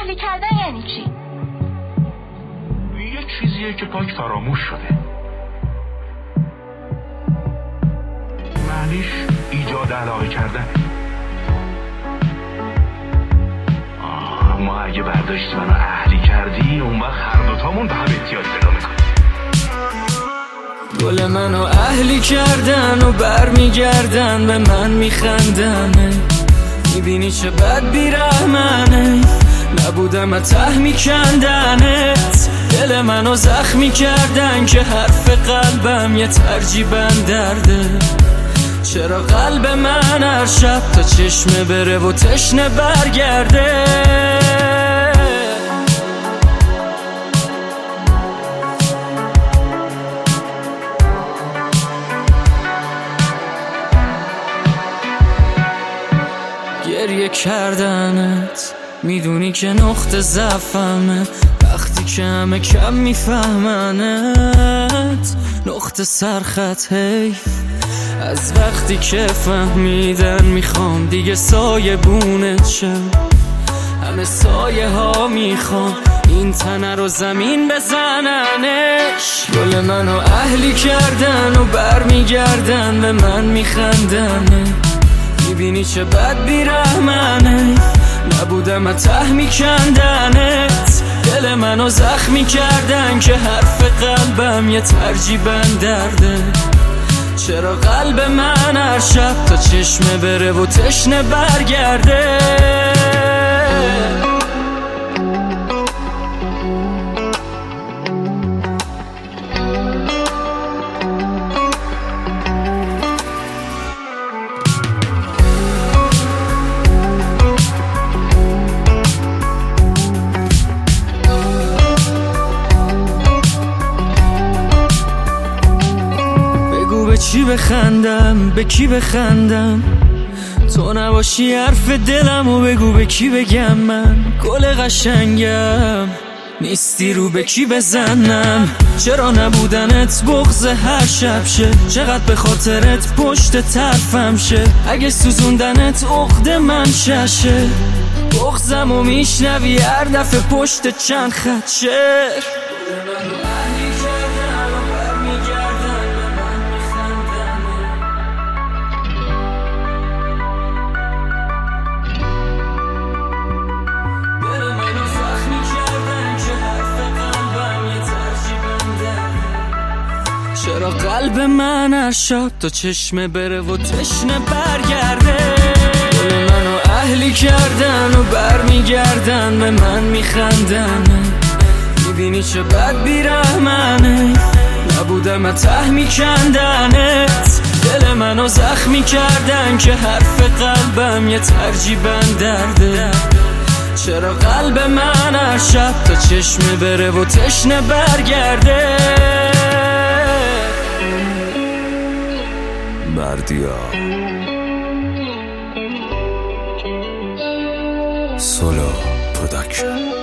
اهلی کردن یعنی چی؟ یه چیزیه که پاک فراموش شده. معنیش ایجاد علاقه کردن. اما اگه برداشتی منو اهلی کردی، اون وقت هر دوتامون به هم احتیاج پیدا میکنیم. گل منو اهلی کردن و برمیگردن به من میخندن. میبینی چه بد بیرحمنه، نبودم ته میکندنت. دل منو زخمی کردن که حرف قلبم یه ترجیبن درده. چرا قلب من هر شب تا چشمه بره و تشنه برگرده؟ گریه کردنت میدونی که نقطه ضعفمه، وقتی که همه کم میفهمنت. نقطه سرخط حیف از وقتی که فهمیدن میخوام دیگه سایه بونت شم. همه سایه ها میخوام این تنه رو زمین بزننش. گل منو اهلی کردن و برمیگردن به من میخندن. میبینی چه بد بیرحمنه، نبودم ته میکندنت. دل منو زخمی کردن که حرف قلبم یه ترجیبن درده. چرا قلب من هر شب تا چشمه بره و تشنه برگرده؟ به چی بخندم، به کی بخندم؟ تو نباشی حرف دلم و بگو به کی بگم من گل قشنگم. نیستی رو به کی بزنم؟ چرا نبودنت بغض هر شب شه؟ چقدر به خاطرت پشت طرفم شه؟ اگه سوزوندنت عقد من ششه، بغضم و میشنوی هر دفعه پشت چند خط شعر. چرا قلب من هر شب تا چشمه بره و تشنه برگرده؟ گل منو اهلی کردن و برمیگردن به من میخندن. میبینی چه بد بیرحمنه، نبودم ته میکندنت. دل منو زخمی کردن که حرف قلبم یه ترجیبن درده. چرا قلب من هر شب تا چشمه بره و تشنه برگرده؟ بردیا سولو پروداکشن.